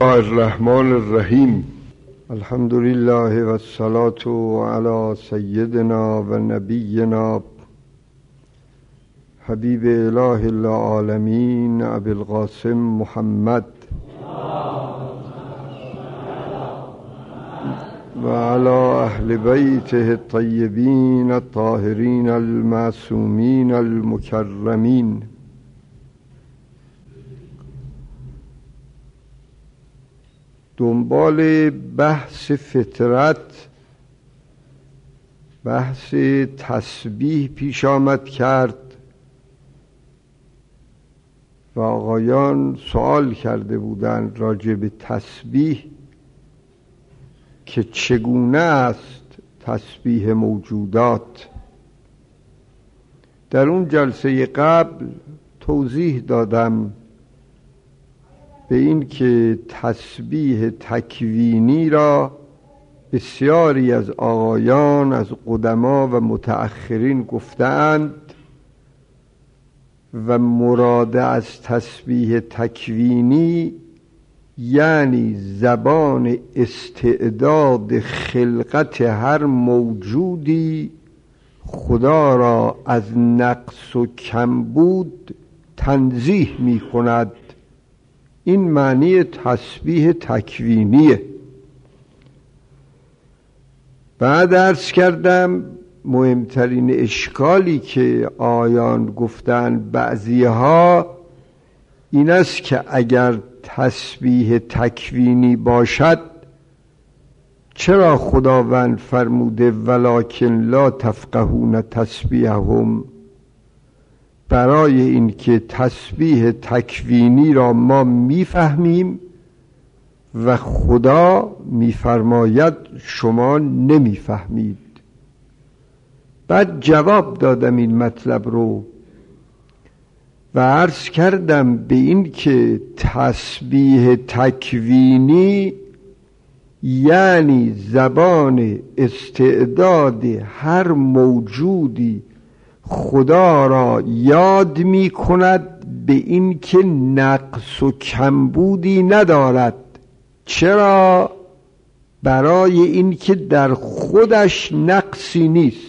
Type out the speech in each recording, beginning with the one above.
الرحمن الرحیم. الحمد لله و الصلاة علی سیدنا و نبینا حبیب اله العالمین ابی القاسم محمد و علی اهل بیته الطیبین الطاهرین المعصومین المکرمین. دنبال بحث فطرت، بحث تسبیح پیش آمد کرد و آقایان سوال کرده بودند راجع به تسبیح که چگونه است تسبیح موجودات. در اون جلسه قبل توضیح دادم به این که تسبیح تکوینی را بسیاری از آقایان از قدما و متأخرین گفتند و مراد از تسبیح تکوینی یعنی زبان استعداد خلقت هر موجودی خدا را از نقص و کمبود تنزیه می کند. این معنی تسبیح تکوینیه. بعد عرض کردم مهمترین اشکالی که آیان گفتن بعضیها این است که اگر تسبیح تکوینی باشد چرا خداوند فرموده ولکن لا تفقهون تسبیحهم؟ برای این که تسبیح تکوینی را ما میفهمیم و خدا میفرماید شما نمیفهمید. بعد جواب دادم این مطلب رو و عرض کردم به این که تسبیح تکوینی یعنی زبان استعداد هر موجودی خدا را یاد می کند به این که نقص و کمبودی ندارد. چرا؟ برای این که در خودش نقصی نیست.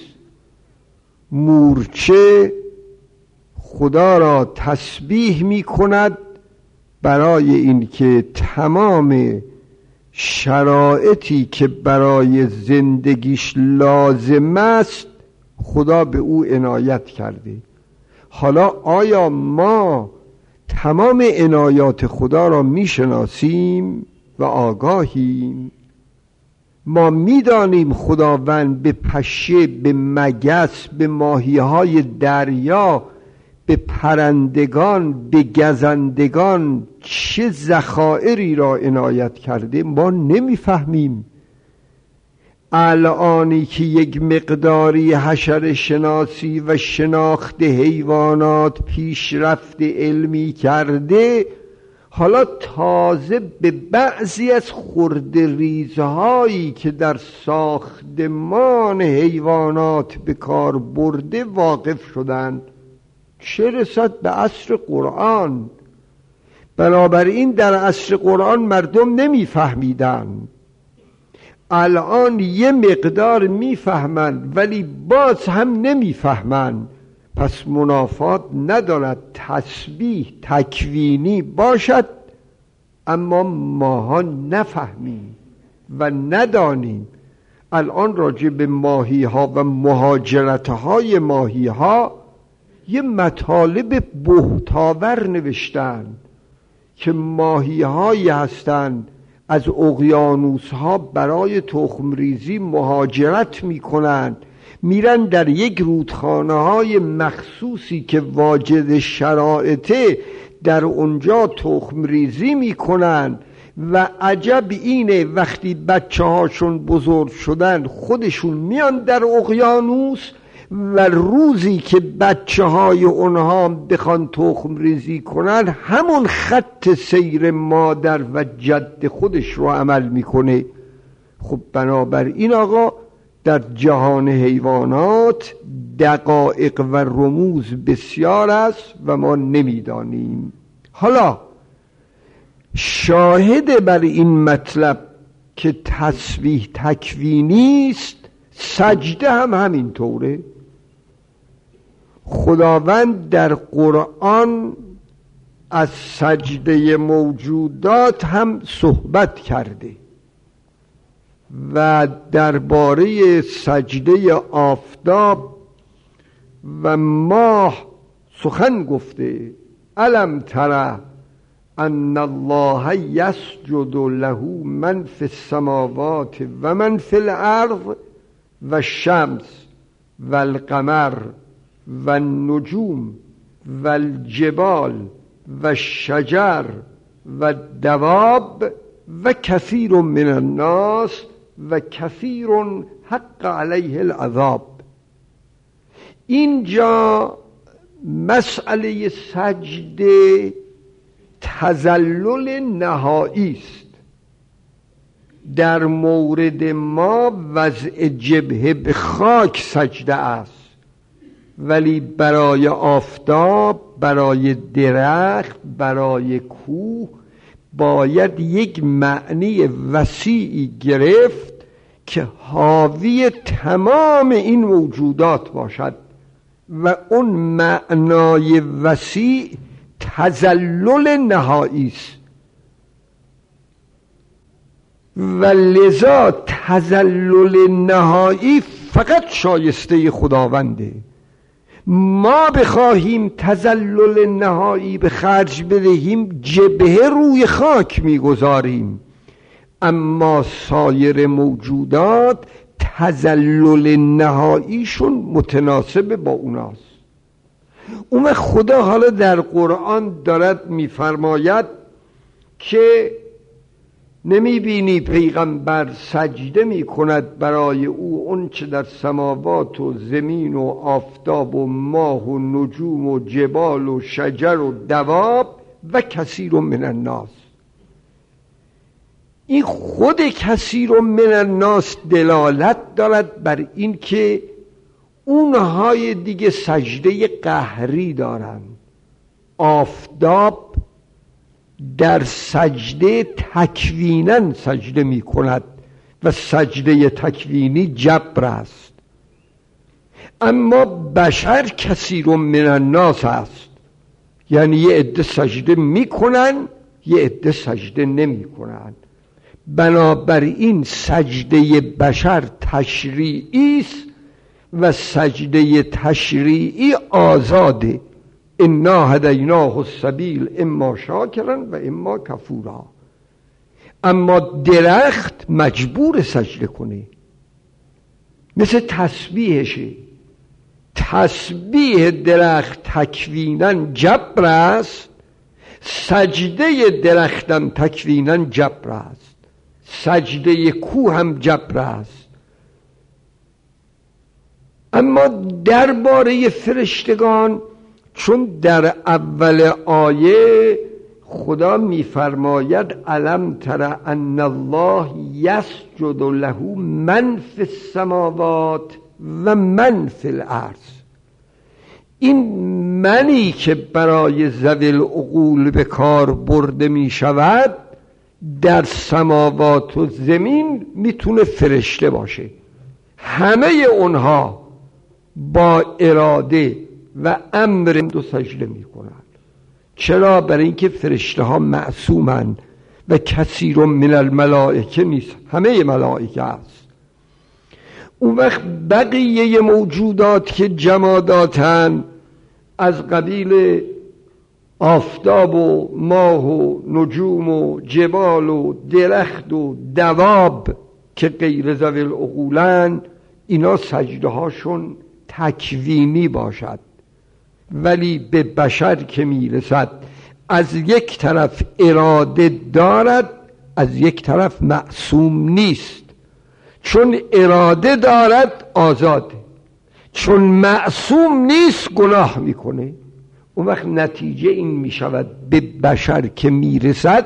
مورچه خدا را تسبیح می کند برای این که تمام شرایطی که برای زندگیش لازم است خدا به او عنایت کرده. حالا آیا ما تمام عنایات خدا را میشناسیم و آگاهیم؟ ما میدانیم خداوند به پشه، به مگس، به ماهیهای دریا، به پرندگان، به گزندگان چه ذخایری را عنایت کرده؟ ما نمیفهمیم. الانی که یک مقداری حشره شناسی و شناخت حیوانات پیشرفت علمی کرده، حالا تازه به بعضی از خرده ریزهایی که در ساختمان حیوانات به کار برده واقف شدند، چه رسد به عصر قرآن. بنابراین در عصر قرآن مردم نمیفهمیدند. الان یه مقدار میفهمند ولی باز هم نمیفهمند. پس منافات ندارد تسبیح تکوینی باشد اما ماها نفهمیم و ندانیم. الان راجع به ماهی ها و مهاجرت های ماهی ها یه مطالب بهتاور نوشتن که ماهی هایی هستند از اقیانوس ها برای تخم ریزی مهاجرت می کنند، میرن در یک رودخانه های مخصوصی که واجد شرایطه در اونجا تخم ریزی می کنند و عجب اینه وقتی بچه هاشون بزرگ شدن خودشون میان در اقیانوس و روزی که بچه های اونها بخوان تخم ریزی کنن همون خط سیر مادر و جد خودش رو عمل میکنه. خب بنابراین آقا در جهان حیوانات دقایق و رموز بسیار است و ما نمیدانیم. حالا شاهد بر این مطلب که تسبیح تکوینی است سجده هم همینطوره. خداوند در قرآن از سجده موجودات هم صحبت کرده و درباره سجده آفتاب و ماه سخن گفته. الم تر ان الله یسجد له من فی السماوات و من فی الارض و الشمس و القمر و النجوم و الجبال و الشجر و الدواب و کثیر من الناس و کثیر حق علیه العذاب. اینجا مسئله سجده تذلل نهایی است. در مورد ما وضع جبهه به خاک سجده است، ولی برای آفتاب، برای درخت، برای کوه باید یک معنی وسیعی گرفت که حاوی تمام این موجودات باشد و اون معنای وسیع تذلل نهایی است. و لذا تذلل نهایی فقط شایسته خداونده. ما بخواهیم تذلل نهایی به خرج بدهیم جبهه روی خاک میگذاریم، اما سایر موجودات تذلل نهاییشون متناسب با اوناست. اون خدا حالا در قرآن دارد میفرماید که نمیبینی پیغمبر سجده میکند برای او اون چه در سماوات و زمین و آفتاب و ماه و نجوم و جبال و شجر و دواب و کثیر من الناس. این خود کثیر من الناس دلالت دارد بر این که اونهای دیگه سجده قهری دارن. آفتاب در سجده تکویناً سجده می کند و سجده تکوینی جبر است، اما بشر کثیر من الناس است، یعنی یه عده سجده می کنن یه عده سجده نمی کنن. بنابراین سجده بشر تشریعی است و سجده تشریعی آزاده. انا هدیناه السبیل اما شاکرا و اما کفورا. اما درخت مجبور سجده کنه، مثل تسبیحشه. تسبیح درخت تکویناً جبر است، سجده درختم تکویناً جبر است، سجده کوه هم جبر است. اما درباره فرشتگان، چون در اول آیه خدا میفرماید الم تر ان الله یسجد له من فی السماوات و من فی الارض، این منی که برای ذوی العقول به کار برده می شود در سماوات و زمین میتونه فرشته باشه. همه اونها با اراده و امر دو سجده می کنند. چرا؟ برای اینکه فرشته ها معصومن و کثیر من الملائکه نیست، همه ملائکه است. اون وقت بقیه موجودات که جماداتن از قبیل آفتاب و ماه و نجوم و جبال و درخت و دواب که غیر ذوی العقولن، اینا سجده هاشون تکوینی باشد، ولی به بشر که میرسد از یک طرف اراده دارد، از یک طرف معصوم نیست. چون اراده دارد آزاده، چون معصوم نیست گناه میکنه. اون وقت نتیجه این میشود به بشر که میرسد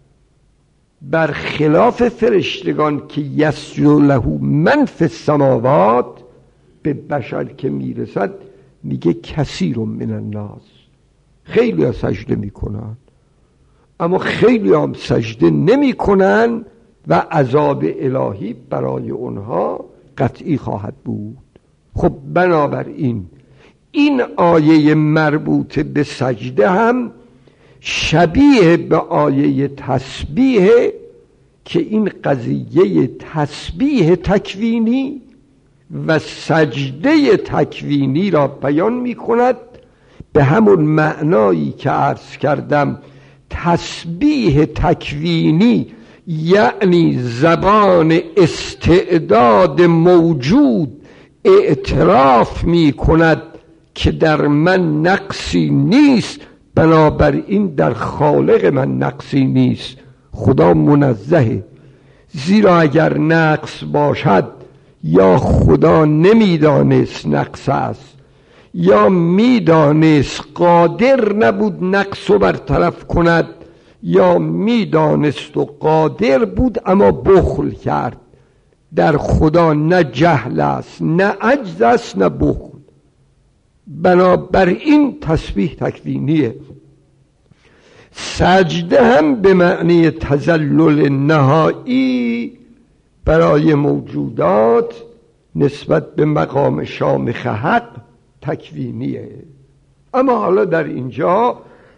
برخلاف فرشتگان که یسجد له من فی السماوات، به بشر که میرسد میگه کثیر من الناس، خیلی ها سجده میکنن. اما خیلی هم سجده نمی کنن و عذاب الهی برای اونها قطعی خواهد بود. خب بنابراین این آیه مربوط به سجده هم شبیه به آیه تسبیح که این قضیه تسبیح تکوینی و سجده تکوینی را بیان می کند به همون معنایی که عرض کردم. تسبیح تکوینی یعنی زبان استعداد موجود اعتراف می کند که در من نقصی نیست، بنابراین در خالق من نقصی نیست. خدا منزهه، زیرا اگر نقص باشد یا خدا نمیدانست نقص است یا میدانست قادر نبود نقص رو برطرف کند یا میدانست و قادر بود اما بخل کرد. در خدا نه جهل است نه عجز است نه بخل. بنابراین تسبیح تکوینیه. سجده هم به معنی تذلل نهایی برای موجودات نسبت به مقام شامخ حق تکوینیه. اما حالا در اینجا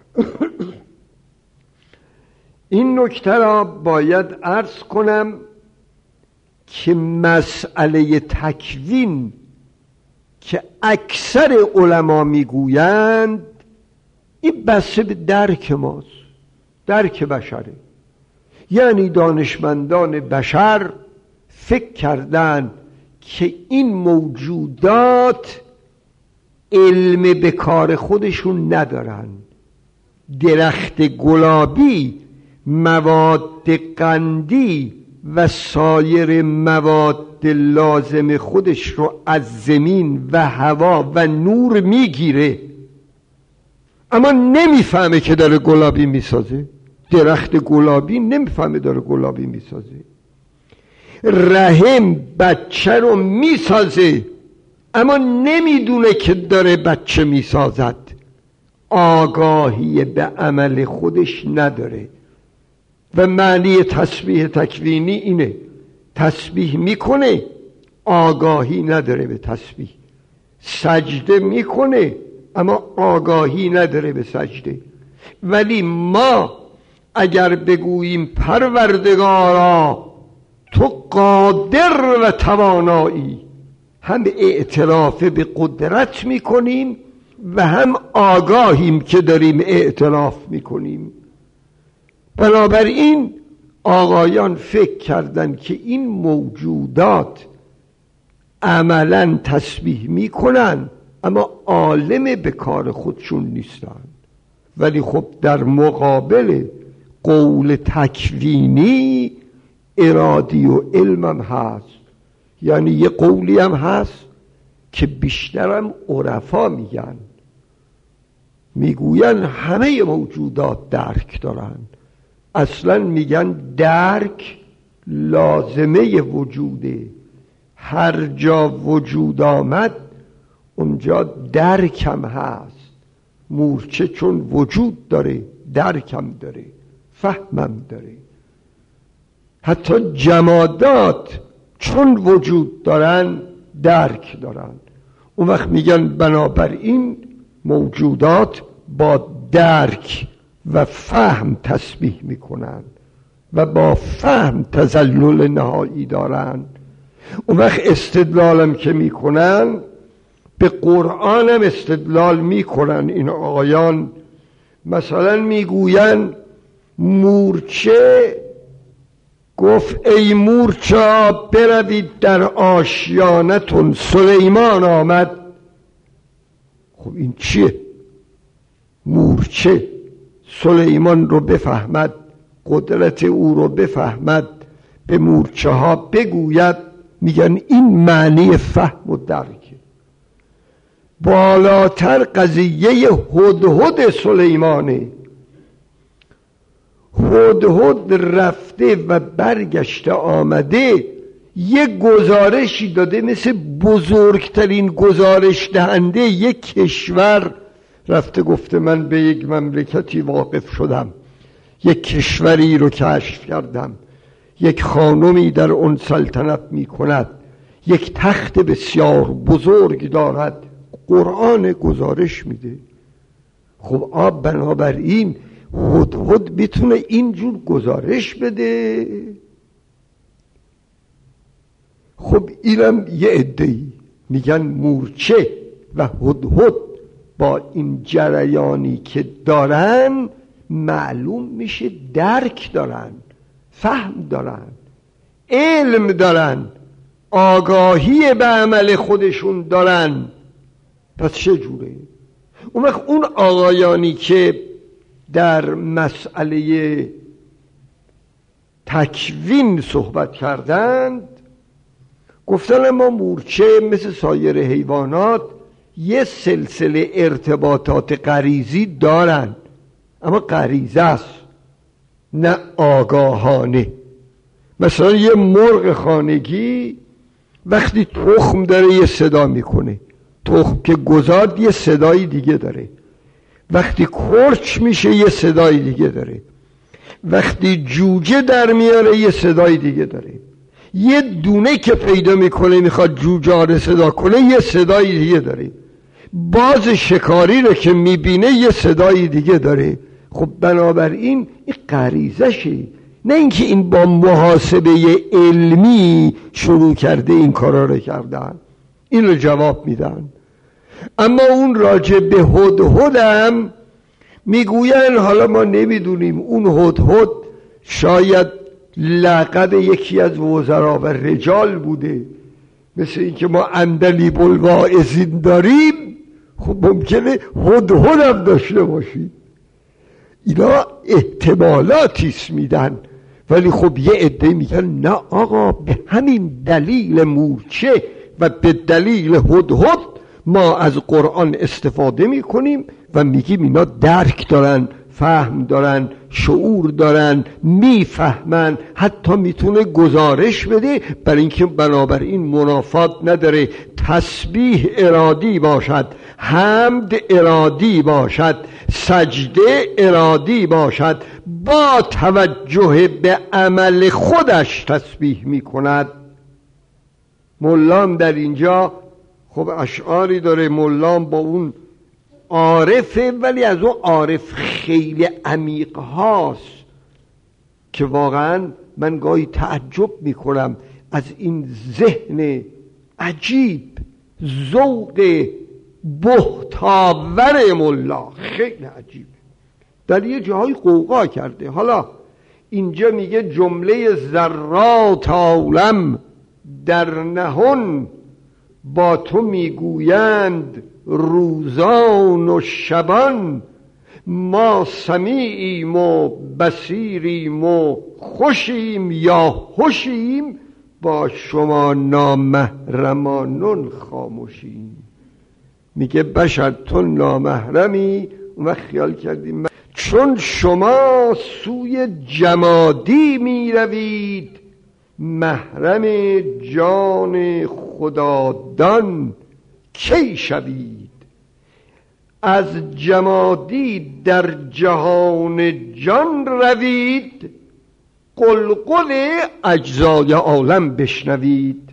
این نکته را باید عرض کنم که مسئله تکوین که اکثر علما میگویند این بسته به درک ماست، درک بشره. یعنی دانشمندان بشر فکر کردن که این موجودات علم به کار خودشون ندارن. درخت گلابی مواد قندی و سایر مواد لازم خودش رو از زمین و هوا و نور میگیره اما نمیفهمه که داره گلابی میسازه. درخت گلابی نمیفهمه داره گلابی میسازه. رحم بچه رو میسازه اما نمیدونه که داره بچه میسازد. آگاهی به عمل خودش نداره. و معنی تسبیح تکوینی اینه، تسبیح میکنه آگاهی نداره به تسبیح، سجده میکنه اما آگاهی نداره به سجده. ولی ما اگر بگوییم پروردگارا تو قادر و توانایی، هم اعتراف به قدرت میکنیم و هم آگاهیم که داریم اعتراف میکنیم. بنابراین آقایان فکر کردن که این موجودات عملا تسبیح میکنن اما عالم به کار خودشون نیستن. ولی خب در مقابل قول تکوینی ارادی و علمم هست. یعنی یه قولی هم هست که بیشترم عرفا میگوین همه موجودات درک دارن. اصلا میگن درک لازمه وجوده. هر جا وجود آمد اونجا درکم هست. مورچه چون وجود داره درکم داره، فهمم داره. حتی جمادات چون وجود دارن درک دارن. اون وقت میگن بنابراین موجودات با درک و فهم تسبیح میکنن و با فهم تذلل نهایی دارن. اون وقت استدلالم که میکنن به قرآنم استدلال میکنن این آقایان. مثلا میگوین مورچه گفت ای مورچه بروید در آشیانتون سلیمان آمد. خب این چیه؟ مورچه سلیمان رو بفهمد، قدرت او رو بفهمد، به مورچه ها بگوید. میگن این معنی فهم و درکه. بالاتر قضیه هدهد سلیمانه. هدهد رفته و برگشته آمده یک گزارشی داده مثل بزرگترین گزارش دهنده یک کشور. رفته گفته من به یک مملکتی واقف شدم یک کشوری رو کشف کردم، یک خانمی در اون سلطنت می کند، یک تخت بسیار بزرگ دارد. قرآن گزارش میده. خب بنابراین هدهد میتونه اینجور گزارش بده؟ خب اینم یه عده‌ای میگن مورچه و هدهد با این جریانی که دارن معلوم میشه درک دارن، فهم دارن، علم دارن، آگاهی به عمل خودشون دارن. پس چه جوره؟ اون آقایانی که در مسئله تکوین صحبت کردند گفتن ما مورچه مثل سایر حیوانات یه سلسله ارتباطات غریزی دارن، اما غریزه است نه آگاهانه. مثلا یه مرغ خانگی وقتی تخم داره یه صدا میکنه، تخم که گذارد یه صدای دیگه داره، وقتی کرچ میشه یه صدای دیگه داره، وقتی جوجه در میاره یه صدای دیگه داره، یه دونه که پیدا میکنه میخواد جوجه رو صدا کنه یه صدای دیگه داره، باز شکاری رو که میبینه یه صدای دیگه داره. خب بنابراین این غریزشه، نه اینکه این با محاسبه علمی شروع کرده این کارا رو کردن. این رو جواب میدن. اما اون راجع به هدهدم میگوین حالا ما نمیدونیم اون هدهد شاید لقب یکی از وزرا و رجال بوده، مثل اینکه ما عندلیب الواعظین داریم، خب ممکنه هدهدم داشته باشید. اینا احتمالاتیست میدن. ولی خب یه عده میگن نه آقا، به همین دلیل مورچه و به دلیل هدهد ما از قرآن استفاده میکنیم و میگیم اینا درک دارن، فهم دارن، شعور دارن، میفهمن، حتی میتونه گزارش بده، برای اینکه بنابراین منافات نداره. تسبیح ارادی باشد، حمد ارادی باشد، سجده ارادی باشد، با توجه به عمل خودش تسبیح میکند. مولام در اینجا خب اشعاری داره، مولام با اون عارفه، ولی از اون عارف خیلی عمیق هاست که واقعا من گاهی تعجب میکنم از این ذهن عجیب، ذوق بهتاور ملا خیلی عجیب. در یه جاهای قوقا کرده. حالا اینجا میگه جمله ذرات عالم در نهان با تو میگویند روزان و شبان، ما سمیعیم و بصیریم و خوشیم یا خوشیم، با شما نامحرمانون خاموشیم. میگه بشر تو نامحرمی و خیال کردیم چون شما سوی جمادی میروید، محرم جان خدادان کی شوید. از جمادی در جهان جان روید، قلقل اجزای عالم بشنوید.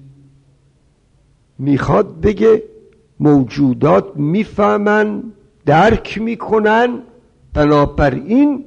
میخواد بگه موجودات میفهمن، درک میکنن، بنابراین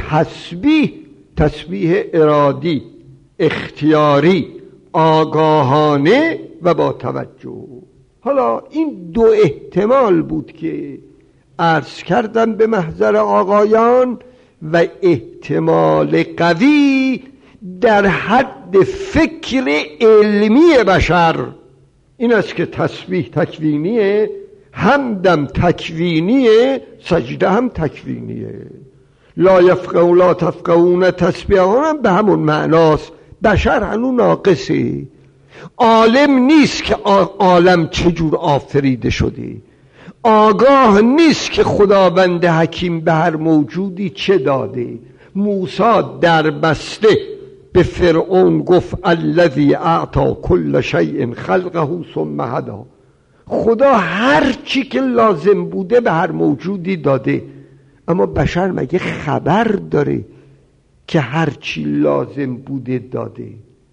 تسبیح ارادی، اختیاری، آگاهانه و با توجه. حالا این دو احتمال بود که عرض کردم به محضر آقایان، و احتمال قوی در حد فکر علمی بشر این است که تسبیح تکوینیه، حمدم تکوینیه، سجده هم تکوینیه. لا یفقهون لا تفقهون تسبیحهم هم به همون معناست. بشر هنو ناقصه، عالم نیست که عالم چجور آفریده شده، آگاه نیست که خداوند حکیم به هر موجودی چه داده. موسی در بسته به فرعون گفت الذی اعطی کل شیء خلقه ثم هدی. خدا هر چی که لازم بوده به هر موجودی داده، اما بشر مگه خبر داره که هرچی لازم بوده داده.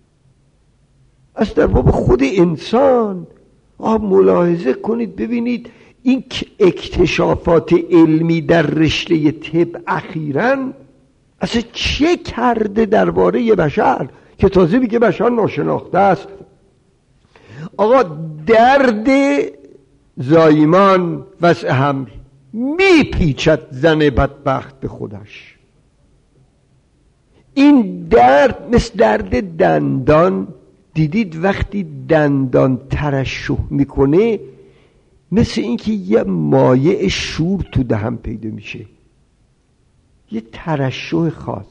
از در باب خود انسان ملاحظه کنید ببینید این اکتشافات علمی در رشته طب اخیراً اصلا چه کرده درباره بشر که تازه میگه بشر ناشناخته است. آقا درد زایمان وضع حمل میپیچد زن بدبخت به خودش. این درد مثل درد دندان، دیدید وقتی دندان ترشح میکنه مثل اینکه یه مایع شور تو دهن پیدا میشه، یه ترشح خاص،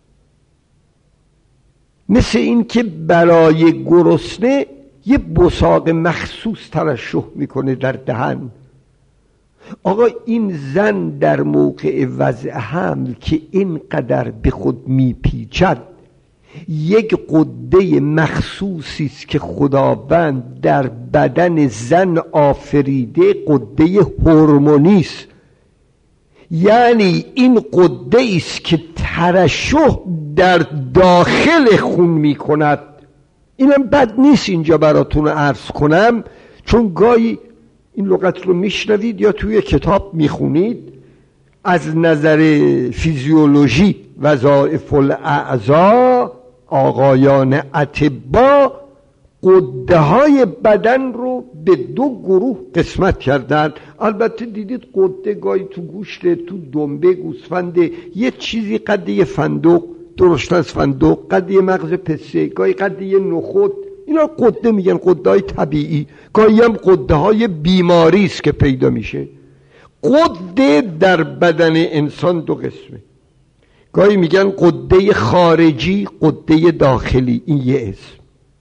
مثل اینکه برای گرسنه یه بساق مخصوص ترشح میکنه در دهن. آقا این زن در موقع وضع حمل که اینقدر به خود میپیچد، یک قده مخصوصی است که خداوند در بدن زن آفریده، قده هورمونی است. یعنی این قده است که ترشح در داخل خون میکند. اینم بد نیست اینجا براتون عرض کنم، چون گاهی این لغت رو میشنوید یا توی کتاب میخونید. از نظر فیزیولوژی وظایف الاعضا آقایان اطبا قده های بدن رو به دو گروه قسمت کردن. البته دیدید قده گاهی تو گوشت، تو دنبه گوسفنده، یه چیزی قده فندق، درشت از فندق، قده مغز پسه، گاهی قده نخود. اینا قده میگن، قده های طبیعی. گاهی هم قده های بیماری است که پیدا میشه. قده در بدن انسان دو قسمه، گاهی میگن قده خارجی، قده داخلی، این یه اسم.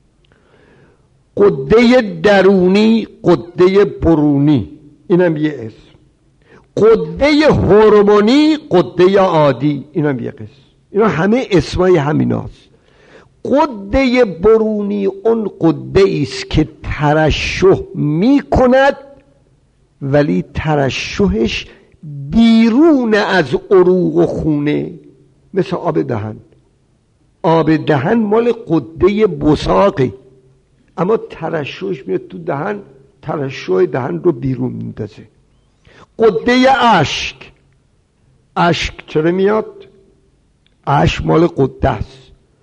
قده درونی، قده برونی، اینم یه اسم. قده هورمونی، قده عادی، اینم یه قسم. اینا همه اسمای همیناست. قده برونی اون قده ایست که ترشح میکند ولی ترشحش بیرون از عروق و خونه، مثل آب دهن. آب دهن مال قده بساقه، اما ترشحش میاد تو دهن، ترشح دهن رو بیرون میندازه. قده اشک، اشک چرا میاد؟ اشک مال قده است.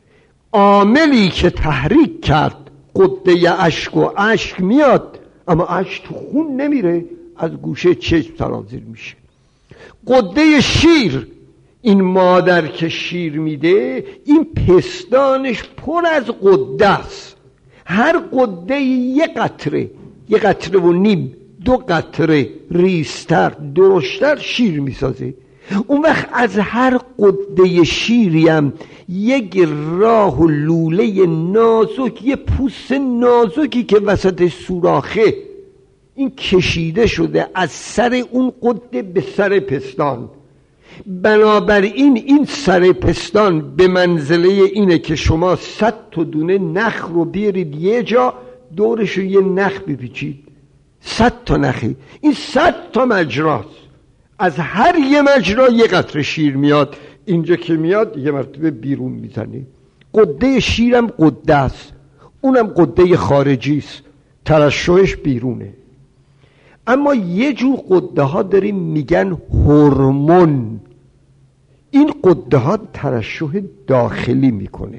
عاملی که تحریک کرد قده اشک و اشک میاد، اما اشک تو خون نمیره، از گوشه چشم سرازیر میشه. قده شیر، این مادر که شیر میده این پستانش پر از قده است. هر قده یه قطره، یه قطره و نیم، دو قطره ریزتر درشتر شیر میسازه. اون وقت از هر قده شیری هم یک راه و لوله نازک، یه پوست نازکی که وسط سوراخه، این کشیده شده از سر اون قده به سر پستان. بنابراین این سر پستان به منزله اینه که شما 100 تا دونه نخ رو بیارید یه جا، دورشو یه نخ بپیچید، 100 تا نخی، این 100 تا مجراست. از هر یه مجرا یه قطره شیر میاد، اینجا که میاد یه مرتبه بیرون میزنه. قده شیرم قده است، اونم قده خارجی است، ترشحش بیرونه. اما یه جور قده ها داریم میگن هورمون. این قده ها ترشح داخلی میکنه.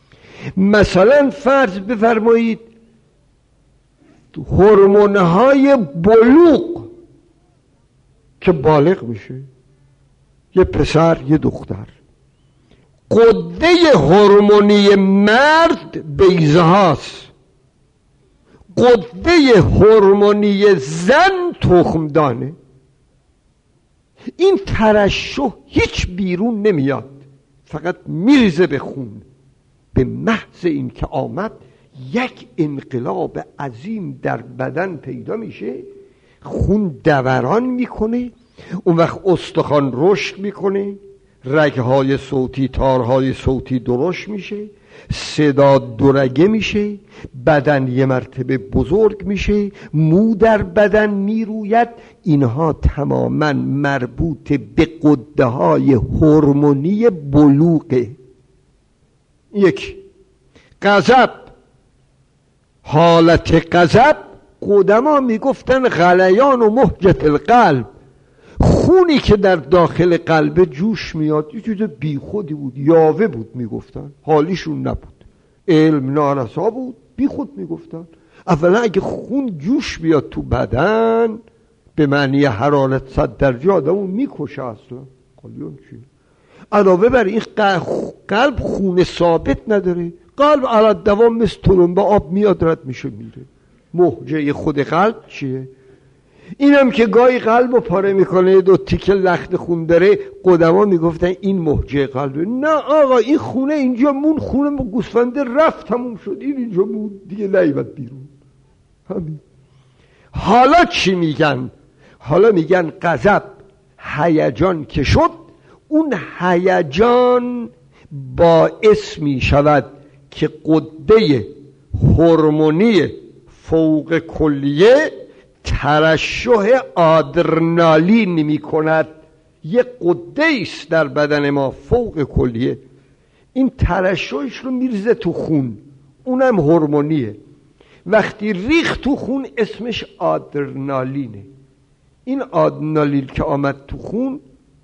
مثلا فرض بفرمایید هورمون های بلوغ که بالغ میشه، یه پسر یه دختر، قده هورمونی مرد بیضه هاست، قده هورمونی زن تخمدانه. این ترشح هیچ بیرون نمیاد، فقط میریزه به خون. به محض این که آمد یک انقلاب عظیم در بدن پیدا میشه، خون دوران میکنه، اون وقت استخوان رشد میکنه، رگهای صوتی، تارهای صوتی درشت میشه، صدا دورگه میشه، بدن یه مرتبه بزرگ میشه، مو در بدن میروید. اینها تماما مربوط به قده های هورمونی بلوغه. یک غضب، حالت غضب قدما میگفتن غلیان و مهجت القلب، خونی که در داخل قلب جوش میاد یه چیز بی خودی بود، یاوه بود میگفتن، حالیشون نبود، علم نارسا بود، بی خود میگفتن. اولا اگه خون جوش بیاد تو بدن به معنی حرارت 100 درجه آدمو میکشه اصلا. قلیون چی؟ علاوه بر این قلب خون ثابت نداره، قلب علی دوام مثل تلمبه آب میاد رد میشه میره. موجه خود قلب چیه؟ اینم که گاهی قلب رو پاره میکنه، دو تیکه لخت خون داره، قدما میگفتن این موجه قلبه. نه آقا، این خونه اینجا مون، خونه با گوسفنده رفت تموم شد، این اینجا مون دیگه نیومد بیرون. همین. حالا چی میگن؟ حالا میگن غضب هیجان که شد، اون هیجان باعث میشود که غده هورمونی فوق کلیه ترشح آدرنالین می کند. یک غده است در بدن ما فوق کلیه، این ترشحش رو میرزه تو خون، اونم هورمونیه. وقتی ریخت تو خون اسمش آدرنالینه. این آدرنالین که آمد تو خون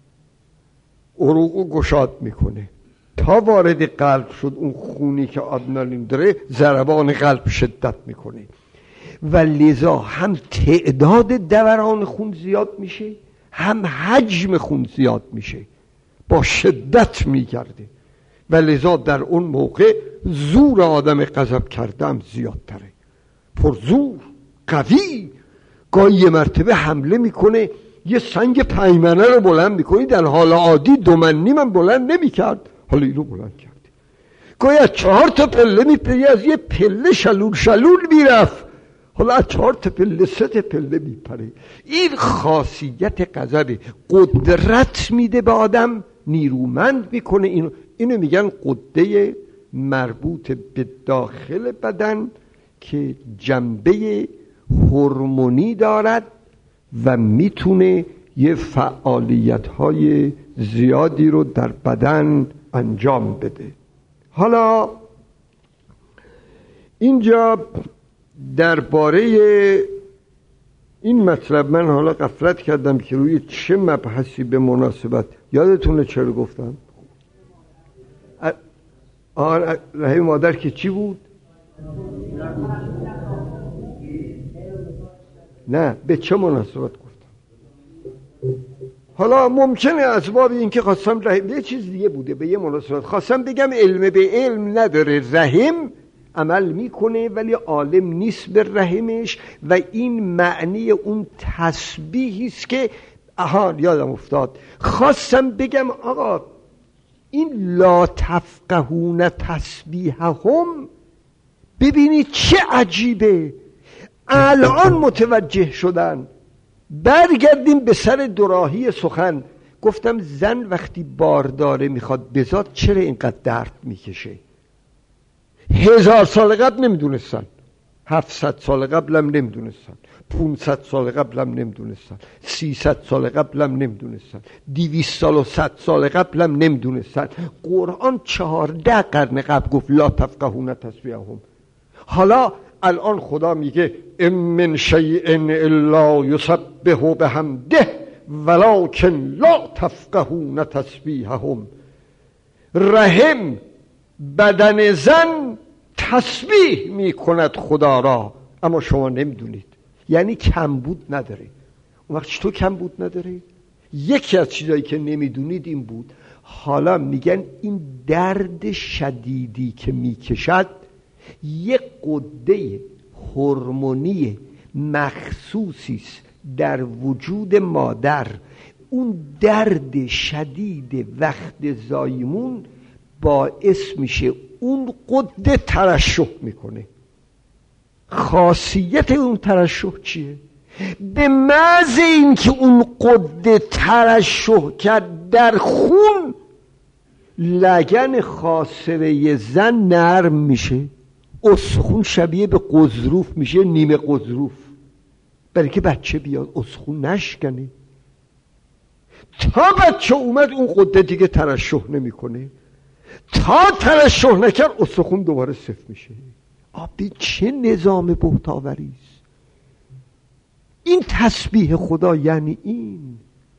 عروقو گشاد میکنه، تا وارد قلب شد اون خونی که آدرنالین داره ضربان قلب شدت میکنه و لذا هم تعداد دوران خون زیاد میشه، هم حجم خون زیاد میشه، با شدت میگرده و لذا در اون موقع زور آدم غضب کرده هم زیادتره، پرزور، قوی. گاهی یه مرتبه حمله میکنه یه سنگ 5 منه رو بلند میکنی، در حال عادی 2 منی من بلند نمیکرد، حالا اینو بلند کرده. گاهی از 4 تا پله میپری، از یه پله شلول میرفت، حالا از 4 تا پله 3 تا پله میپره. این خاصیت غضب، قدرت میده به آدم، نیرومند میکنه. اینو میگن غده مربوط به داخل بدن که جنبه هورمونی دارد و میتونه یه فعالیت‌های زیادی رو در بدن انجام بده. حالا اینجا درباره این مطلب من حالا غفلت کردم که روی چه مبحثی به مناسبت، یادتونه چرا گفتم؟ رحم مادر که چی بود؟ نه، به چه مناسبت گفتم؟ حالا ممکنه اسباب این که خواستم رحم یه چیز دیگه بوده، به یه مناسبت خواستم بگم علم به علم نداره، رحم عمل میکنه ولی عالم نیست به رحمش، و این معنی اون تسبیحی است که یادم افتاد، خواستم بگم آقا این لا تفقهون تسبیحهم، ببینید چه عجیبه، الان متوجه شدن. برگردیم به سر دوراهی سخن. گفتم زن وقتی بارداره میخواد بزاد چرا اینقدر درد میکشه؟ 1000 سال قبل نمیدونستن، 700 سال قبل هم نمیدونستن، 500 سال قبل هم نمیدونستن، 300 سال قبل هم نمیدونستن، 200 سال و 100 سال قبل هم نمیدونستن. قرآن 14 قرن قبل گفت لا تفقهون تسبیحهم. حالا الان خدا میگه ان من شیء الا یسبح بحمده ولکن لا تفقهون تسبیحهم. رحم بدن زن تسبیح میکند خدا را، اما شما نمیدونید، یعنی کمبود نداره. اون وقت چطور کمبود نداره؟ یکی از چیزایی که نمیدونید این بود. حالا میگن این درد شدیدی که میکشد یک غده هورمونی مخصوصی است در وجود مادر. اون درد شدید وقت زایمون باعث میشه اون غده ترشح میکنه. خاصیت اون ترشح چیه؟ به محض این که اون غده ترشح کرد در خون، لگن خاصره زن نرم میشه، استخون شبیه به قضروف میشه، نیمه قضروف، برای که بچه بیاد استخون نشکنه. تا بچه اومد اون غده دیگه ترشح نمیکنه. تا ترشح نکرد استخون دوباره صفر میشه. آبی چه نظام بهتاوری است این تسبیح خدا. یعنی این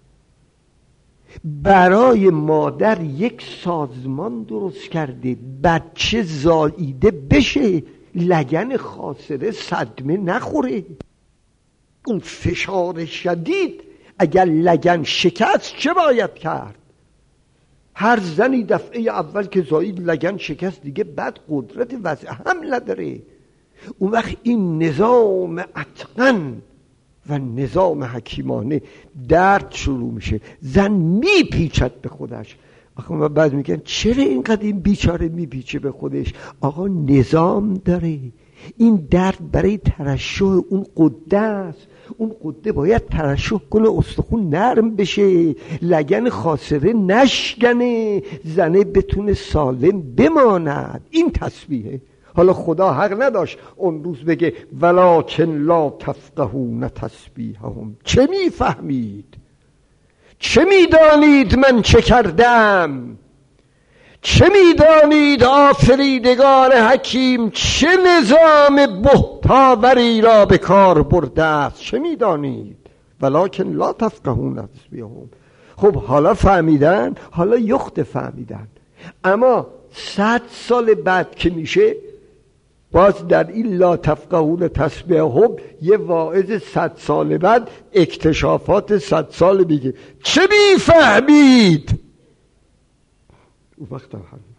برای مادر یک سازمان درست کرده بچه زاییده بشه، لگن خاصره صدمه نخوره. اون فشار شدید اگر لگن شکست چه باید کرد؟ هر زنی دفعه اول که زایید لگن شکست دیگه بعد قدرت وضع حمل نداره. اون وقت این نظام اتقن و نظام حکیمانه درد شروع میشه، زن میپیچد به خودش. آخه بعد میگن چرا اینقدر این بیچاره میپیچه به خودش؟ آقا نظام داره. این درد برای ترشح اون قده است، اون قده باید ترشح کنه استخون نرم بشه، لگن خاصره نشکنه، زنه بتونه سالم بماند. این تسبیحه. حالا خدا حق نداشت اون روز بگه ولکن لا تفقهون تسبیحهم. چه میفهمید؟ چه میدانید من چه کردم؟ چه میدانید آفریدگار حکیم چه نظام بهتاوری را به کار برده است؟ چه میدانید؟ ولکن لا تفقهون تسبیحهم. خب حالا فهمیدن، حالا یخت فهمیدن، اما 100 سال بعد که میشه باز در این لا تفقهون تسبیحهم یه واعظ 100 سال بعد اکتشافات 100 سال میگه چه میفهمید؟ اون وقت هم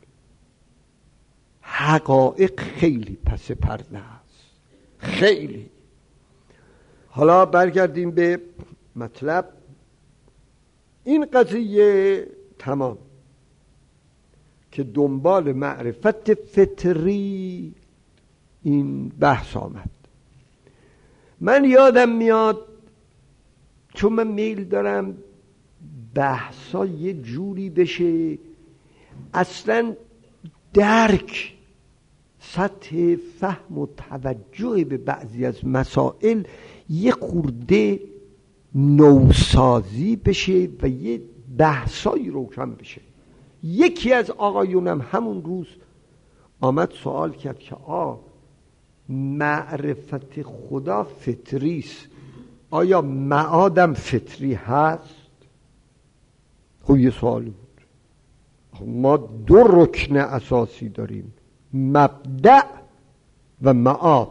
حقایق خیلی پس پرده است، خیلی. حالا برگردیم به مطلب. این قضیه تمام که دنبال معرفت فطری این بحث آمد. من یادم میاد چون من میل دارم بحثا یه جوری بشه اصلا درک، سطح فهم و توجه به بعضی از مسائل یه خورده نوسازی بشه و یه بحثایی روشن بشه. یکی از آقایونم همون روز آمد سوال کرد که معرفت خدا فطری است، آیا معادم فطری هست؟ خب یه سوالی بود. ما 2 رکن اساسی داریم، مبدأ و معاد.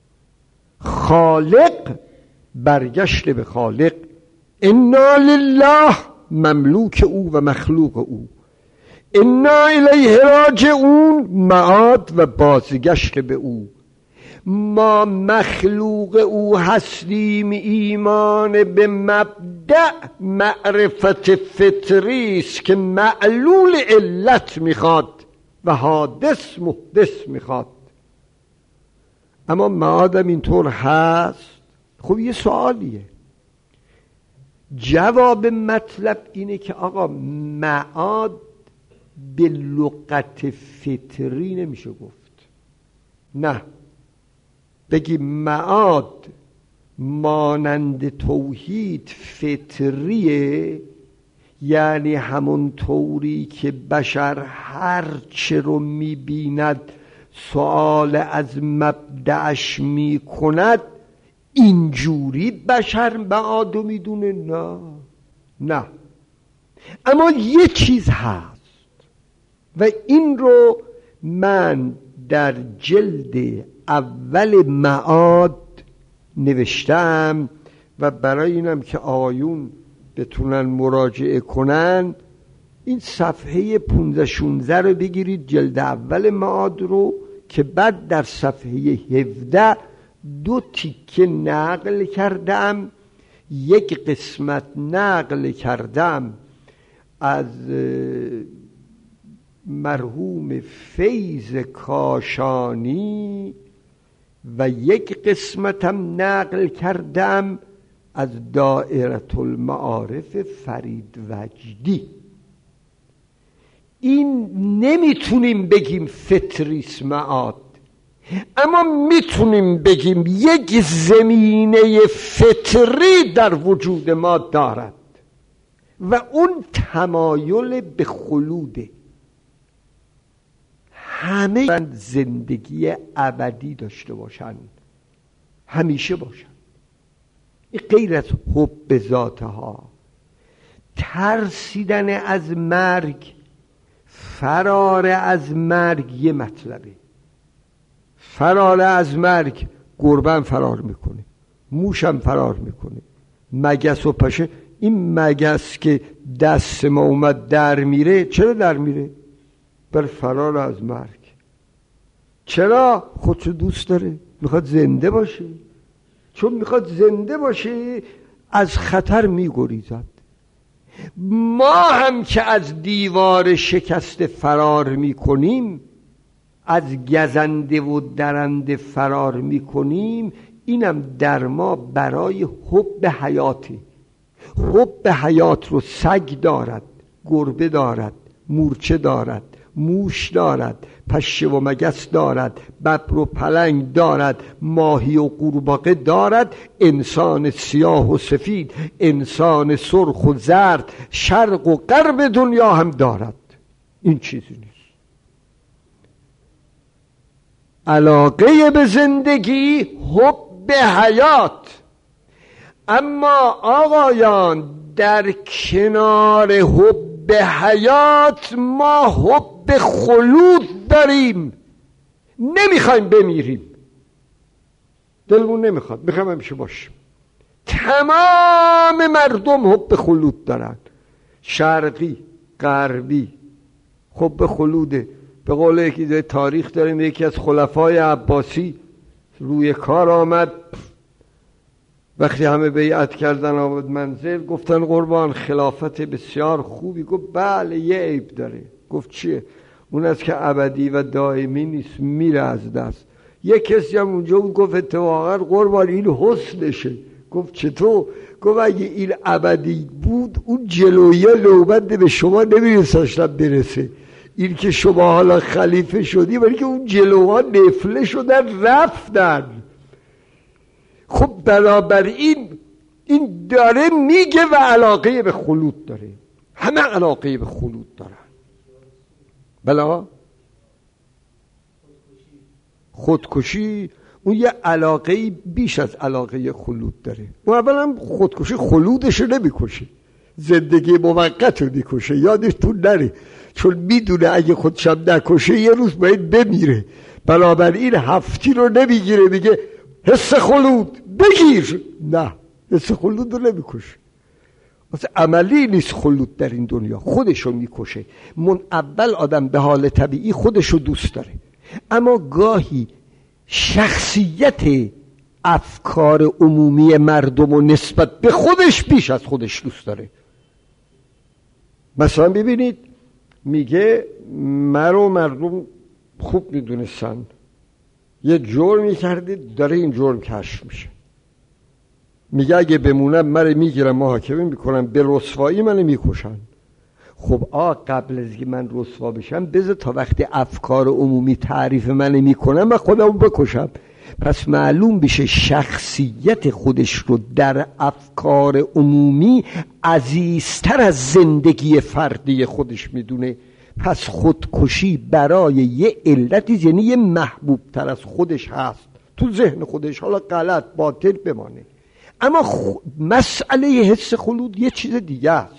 خالق برگشت به خالق، انا لله مملوک او و مخلوق او، انا الیه راجعون معاد و بازگشت به او. ما مخلوق او هستیم، ایمان به مبدأ معرفت فطری است که معلول علت میخواد و حادث محدث میخواد. اما معادم اینطور هست. خب یه سوالیه. جواب مطلب اینه که آقا معاد به لغت فطری نمیشه گفت. نه، بگی معاد مانند توحید فطریه، یعنی همون طوری که بشر هر چه رو میبیند سوال از مبدأش میکند اینجوری بشر معادو میدونه؟ نه. اما یه چیز هست و این رو من در جلد اول معاد نوشتم و برای اینم که آقایون بتونن مراجعه کنن این صفحه 15-16 رو بگیرید، جلد اول معاد رو، که بعد در صفحه 17 2 تیکه نقل کردم. یک قسمت نقل کردم از مرحوم فیض کاشانی و یک قسمتم نقل کردم از دائره المعارف فرید وجدی. این نمیتونیم بگیم فطریست معاد، اما میتونیم بگیم یک زمینه فطری در وجود ما دارد و اون تمایل به خلوده. همه زندگی ابدی داشته باشن، همیشه باشن. این غیر از حب ذاتها، ترسیدن از مرگ، فرار از مرگ یه مطلبه. فرار از مرگ، گربه فرار میکنه، موشم فرار میکنه، مگس و پشه. این مگس که دست ما اومد در میره، چرا در میره؟ بر فرار از مرگ. چرا؟ خودشو دوست داره، میخواد زنده باشه. چون میخواد زنده باشه از خطر میگریزد. ما هم که از دیوار شکسته فرار میکنیم، از گزنده و درنده فرار میکنیم، اینم در ما برای حب حیاتی. حب حیات رو سگ دارد، گربه دارد، مورچه دارد، موش دارد، پشه و مگس دارد، ببر و پلنگ دارد، ماهی و قورباغه دارد، انسان سیاه و سفید، انسان سرخ و زرد، شرق و غرب دنیا هم دارد. این چیزی نیست. علاقه به زندگی حب حیات. اما آقایان، در کنار حب حیات ما حب خلود داریم. نمیخوایم بمیریم، دلمون نمیخواد، میخوایم همیشه باشیم. تمام مردم حب خلود دارن، شرقی غربی. حب خلوده. به قول یکی تاریخ داریم، یکی از خلفای عباسی روی کار آمد، وقتی همه بیعت کردن آمد منزل، گفتن قربان خلافت بسیار خوبی. گفت بله یه عیب داره. گفت چیه؟ اون است که ابدی و دائمی نیست، میره از دست. یه کسی هم اونجا بود گفت اتفاقا قربان این حسنشه. گفت چطور؟ گفت اگه این ابدی بود اون جلویه نوبت به شما نمیرساشتن برسه. این که شما حالا خلیفه شدی ولی که اون جلوها نفله شدن رفتن. خب بنابراین این داره میگه و علاقه به خلود داره. همه علاقه به خلود دارن. بلا خودکشی اون یه علاقه بیش از علاقه خلود داره. اون اولا خودکشی خلودش رو نمیکشه، زندگی موقت رو میکشه. یادتون نره، چون میدونه اگه خودشم نکشه یه روز باید بمیره. بنابراین هفتی رو نمیگیره، میگه حس خلود بگیر. نه، حس خلود رو نمیکشه. واسه عملی نیست خلود در این دنیا، خودشو میکشه. اول آدم به حال طبیعی خودشو دوست داره، اما گاهی شخصیت افکار عمومی مردم و نسبت به خودش بیش از خودش دوست داره. مثلا ببینید میگه مرو مردم خوب میدونستن یه جرمی کرده، داره این جرم کشف میشه. میگه اگه بمونم من میگیرم محاکمه میکنم، به رسوایی من میکشن. خب قبل از که من رسوا بشم بذار تا وقتی افکار عمومی تعریف من میکنم و خودمو بکشم. پس معلوم بشه شخصیت خودش رو در افکار عمومی عزیزتر از زندگی فردی خودش میدونه. پس خودکشی برای یه علتی، یعنی یه محبوب تر از خودش هست تو ذهن خودش، حالا غلط باطل بمانه. اما مسئله حس خلود یه چیز دیگه است.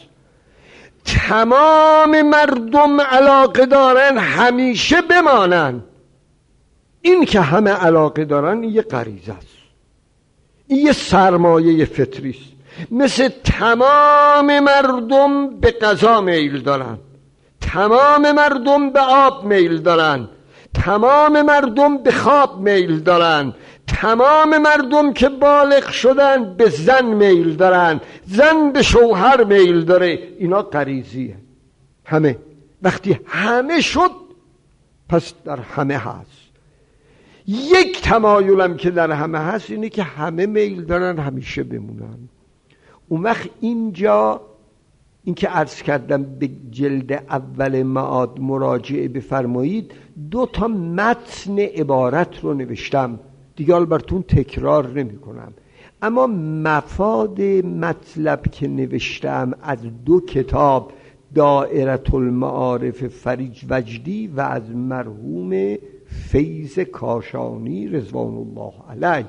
تمام مردم علاقه دارن همیشه بمانن. این که همه علاقه دارن این یه غریزه است، این یه سرمایه فطری است. مثل تمام مردم به غذا میل دارن، تمام مردم به آب میل دارن، تمام مردم به خواب میل دارن، تمام مردم که بالغ شدن به زن میل دارن، زن به شوهر میل داره. اینا غریزیه. همه وقتی همه شد پس در همه هست. یک تمایلم که در همه هست اینه که همه میل دارن همیشه بمونن. اون وقت اینجا این که عرض کردم به جلد اول معاد مراجعه بفرمایید، 2 متن عبارت رو نوشتم دیگه، براتون تکرار نمی کنم. اما مفاد مطلب که نوشتم از 2 کتاب دائره المعارف فرید وجدی و از مرحوم فیض کاشانی رضوان الله علیه.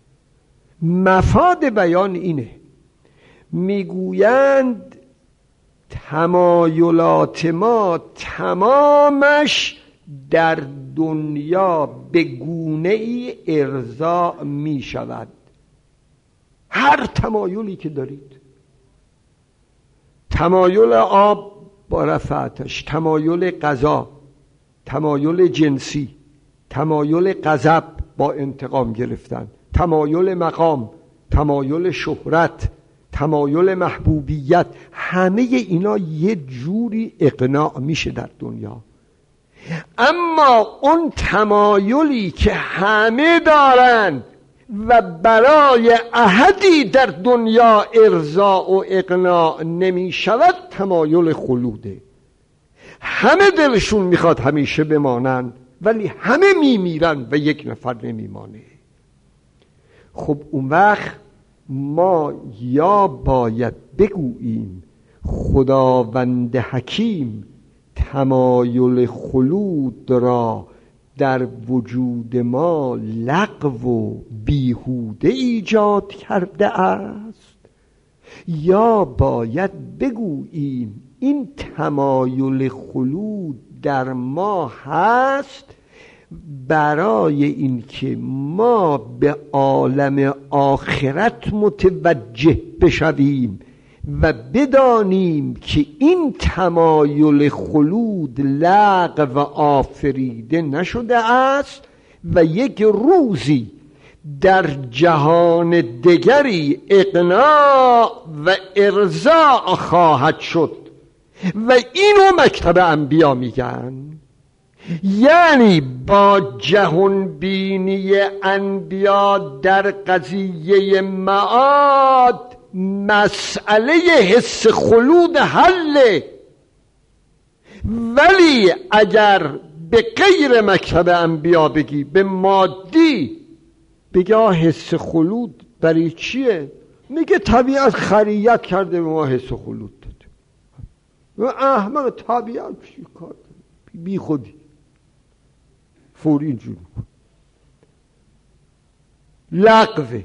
مفاد بیان اینه، میگویند تمایلات ما تمامش در دنیا به گونه ای ارضاء می شود. هر تمایلی که دارید، تمایل آب با رفعتش، تمایل غذا، تمایل جنسی، تمایل غضب با انتقام گرفتن، تمایل مقام، تمایل شهرت، تمایل محبوبیت، همه اینا یه جوری اقناع میشه در دنیا. اما اون تمایلی که همه دارن و برای احدی در دنیا ارضاء و اقناع نمی شود تمایل خلوده. همه دلشون میخواد همیشه بمانن ولی همه میمیرن و یک نفر نمیمانه. خب اون وقت ما یا باید بگوییم خداوند حکیم تمایل خلود را در وجود ما لغو و بیهوده ایجاد کرده است، یا باید بگوییم این تمایل خلود در ما هست برای اینکه ما به عالم آخرت متوجه بشویم و بدانیم که این تمایل خلود لغو و آفریده نشده است و یک روزی در جهان دیگری اقناع و ارضاء خواهد شد و اینو مکتب انبیا میگن. یعنی با جهان بینی انبیا در قضیه معاد مسئله حس خلود حله، ولی اگر به غیر مکتب انبیا بگی، به مادی بگی حس خلود برای چیه؟ میگه طبیعت خریت کرده به ما حس خلود داده. و احمق طبیعت چی کار بی خودی فوری اینجور لغوه،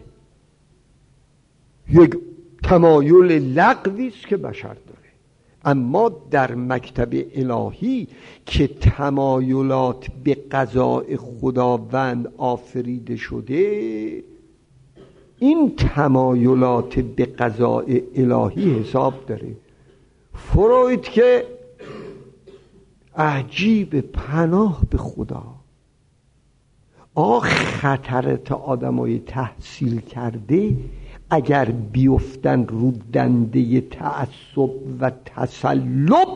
یک تمایل لغوی است که بشر داره. اما در مکتب الهی که تمایلات به قضاء خداوند آفریده شده، این تمایلات به قضاء الهی حساب داره. فروید که عجیب، پناه به خدا، خطرت آدمای تحصیل کرده اگر بیفتن رو دنده تعصب و تسلب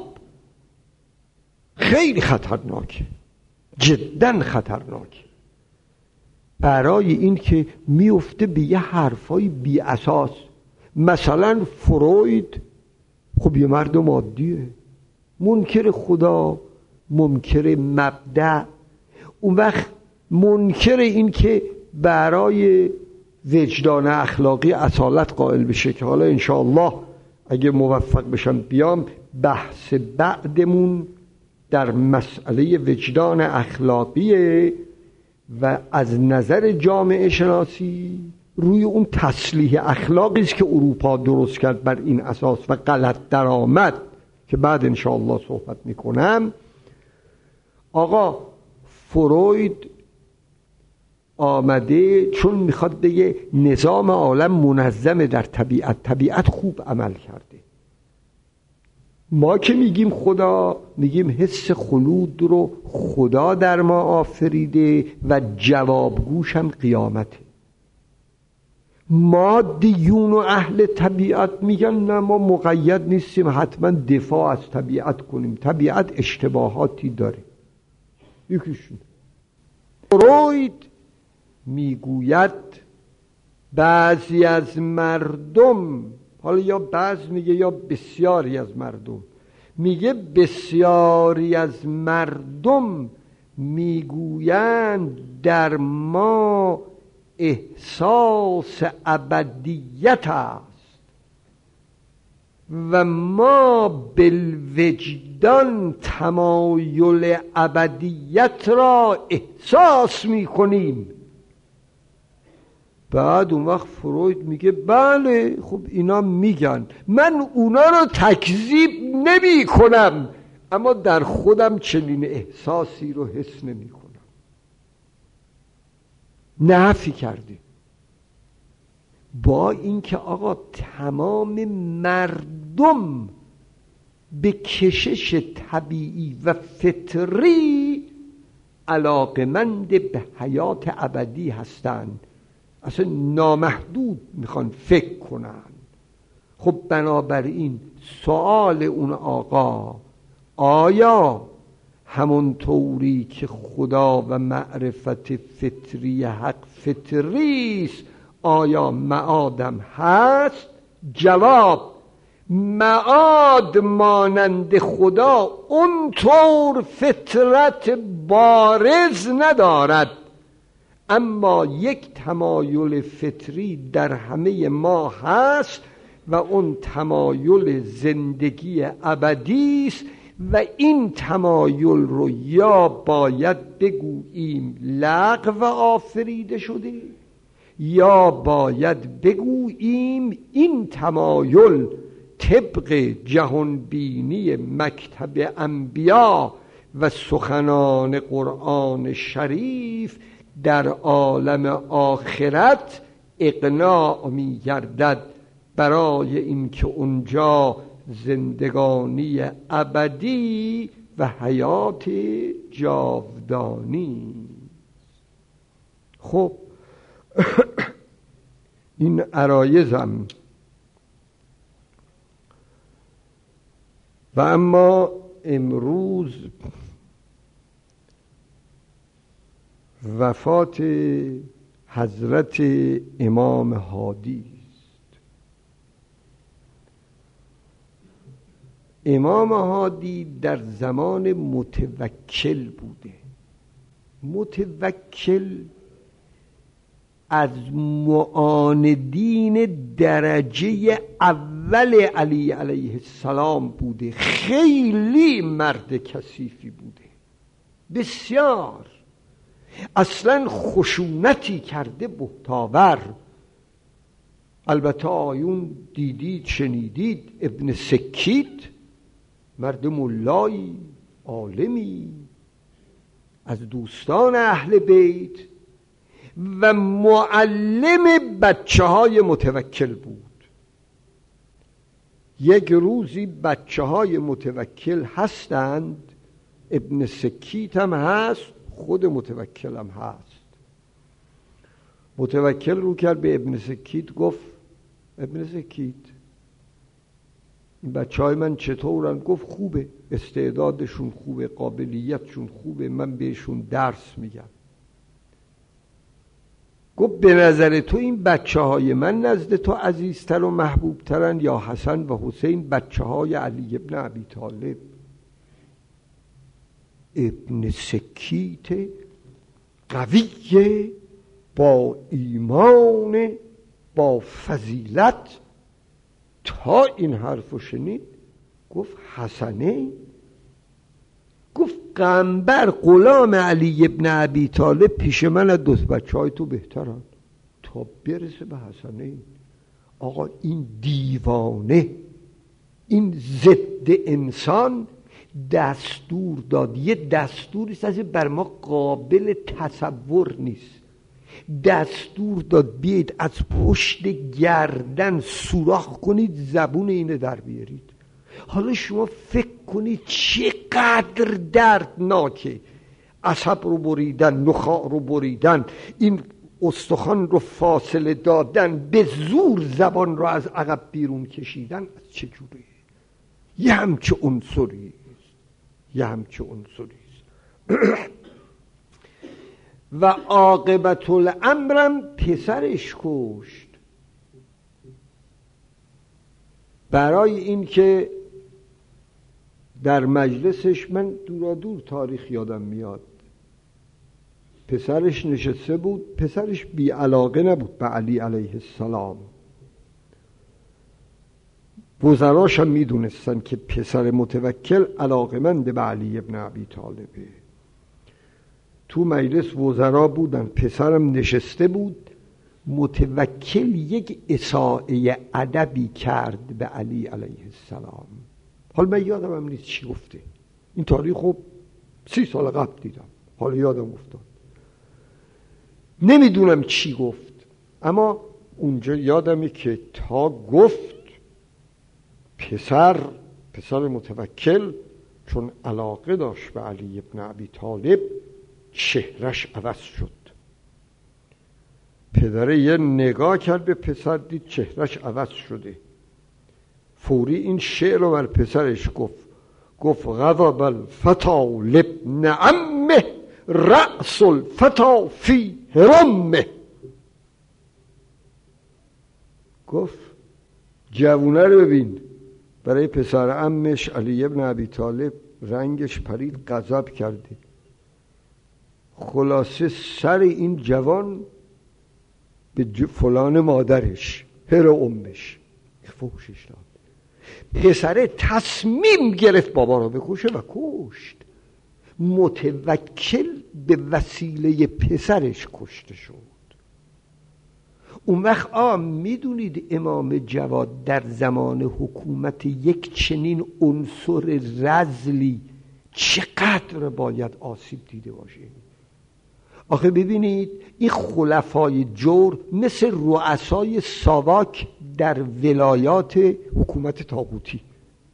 خیلی خطرناکه، جدا خطرناکه، برای این که میفته به یه حرفای بی اساس. مثلا فروید خب یه مرد مادیه، منکر خدا، منکر مبدأ، اون وقت منکر این که برای وجدان اخلاقی اصالت قائل بشه که حالا انشاءالله اگه موفق بشم بیام بحث بعدمون در مسئله وجدان اخلاقیه و از نظر جامعه شناسی روی اون تصلیح اخلاقی است که اروپا درست کرد بر این اساس و غلط درآمد که بعد انشاءالله صحبت میکنم. آقا فروید آمده چون میخواد بگه نظام عالم منظمه در طبیعت خوب عمل کرده. ما که میگیم خدا، میگیم حس خلود رو خدا در ما آفریده و جوابگوش هم قیامته. مادیون و اهل طبیعت میگن نه ما مقید نیستیم حتما دفاع از طبیعت کنیم، طبیعت اشتباهاتی داره. یکیشون فروید میگوید بعضی از مردم، حالا یا بعض میگه یا بسیاری از مردم، میگه بسیاری از مردم میگویند در ما احساس ابدیت است و ما بالوجدان تمایل ابدیت را احساس میکنیم. بعد اون وقت فروید میگه بله خب اینا میگن، من اونا رو تکذیب نمی کنم، اما در خودم چنین احساسی رو حس نمی کنم. نفی کرده. با اینکه آقا تمام مردم به کشش طبیعی و فطری علاقمند به حیات ابدی هستند، اصلا نامحدود میخوان فکر کنن. خب بنابراین سوال اون آقا، آیا همونطوری که خدا و معرفت فطری حق فطریست آیا معادم هست؟ جواب: معاد مانند خدا اونطور فطرت بارز ندارد، اما یک تمایل فطری در همه ما هست و اون تمایل زندگی ابدی است و این تمایل رو یا باید بگوییم لغو آفریده شده یا باید بگوییم این تمایل طبق جهانبینی مکتب انبیا و سخنان قرآن شریف در عالم آخرت اقناع می گردد برای اینکه اونجا زندگانی ابدی و حیات جاودانی. خب این عرایزم. و اما امروز وفات حضرت امام هادی است. امام هادی در زمان متوکل بوده. متوکل از معاندین درجه اول علی علیه السلام بوده. خیلی مرد کثیفی بوده، بسیار، اصلا خشونتی کرده بهتاور. البته آیون دیدید شنیدید ابن سکیت، مرد ملایی عالمی از دوستان اهل بیت و معلم بچه های متوکل بود. یک روزی بچه های متوکل هستند، ابن سکیت هم هست، خود متوکل هم هست. متوکل رو کرد به ابن سکیت، گفت ابن سکیت این بچه های من چطورن؟ گفت خوبه، استعدادشون خوبه، قابلیتشون خوبه، من بهشون درس میگم. گفت به نظر تو این بچه های من نزد تو عزیزتر و محبوبترن یا حسن و حسین بچه های علی ابن ابی طالب؟ ابن سکیت قوی با ایمان با فضیلت تا این حرفو شنید گفت حسنه. گفت قنبر غلام علی ابن ابی طالب پیش من از دو بچه های تو بهترن تا برسه به حسنه. آقا این دیوانه، این ضد انسان دستور داد. یه دستوری است بر ما قابل تصور نیست. دستور داد بیاید از پشت گردن سوراخ کنید زبون اینه در بیارید. حالا شما فکر کنید چقدر دردناکه. عصب رو بریدن، نخاع رو بریدن، این استخوان رو فاصله دادن، به زور زبان رو از عقب بیرون کشیدن. از چه جوره؟ یه همچه عنصری است. و عاقبت الامرم پسرش کشت برای این که در مجلسش، من دور تاریخ یادم میاد، پسرش نشسته بود. پسرش بی علاقه نبود به علی علیه السلام. وزراش هم میدونستن که پسر متوکل علاقمند به علی ابن ابی طالبه. تو مجلس وزرا بودن، پسرم نشسته بود. متوکل یک اساءه ادبی کرد به علی علیه السلام. حالا من یادم هم نیست چی گفته، این تاریخ خب 30 سال قبل دیدم، حالا یادم افتاد، نمیدونم چی گفت، اما اونجا یادمه که تا گفت پسر متوکل چون علاقه داشت به علی ابن ابی طالب چهرش عوض شد. پدره یه نگاه کرد به پسر، دید چهرش عوض شده، فوری این شعر رو بر پسرش گفت غضب الفتا لابن عمه رأس الفتا فی هرمه. گفت جوونه رو ببین، برای پسر عمش علی ابن ابی طالب رنگش پرید، غضب کرده. خلاصه سر این جوان به فلان مادرش هر امش فحشش داد. پسره تصمیم گرفت بابا رو بکشه و کشت. متوکل به وسیله پسرش کشته شد. اون وقت میدونید امام جواد در زمان حکومت یک چنین عنصر رذلی چقدر باید آسیب دیده باشه. آخه ببینید این خلفای جور مثل رؤسای ساواک در ولایات حکومت طاغوتی.